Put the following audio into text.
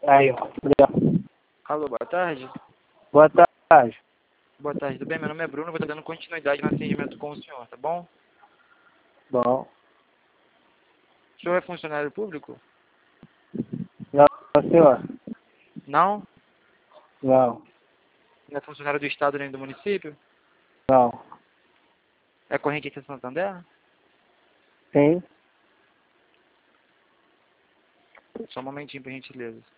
Aí, ó. Obrigado. Alô, boa tarde. Boa tarde. Boa tarde, tudo bem? Meu nome é Bruno, vou estar dando continuidade no atendimento com o senhor, tá bom? Bom. O senhor é funcionário público? Não, senhor. Não? Não. Não é funcionário do estado nem do município? Não. É correntista Santander? Sim. Só um momentinho, por gentileza.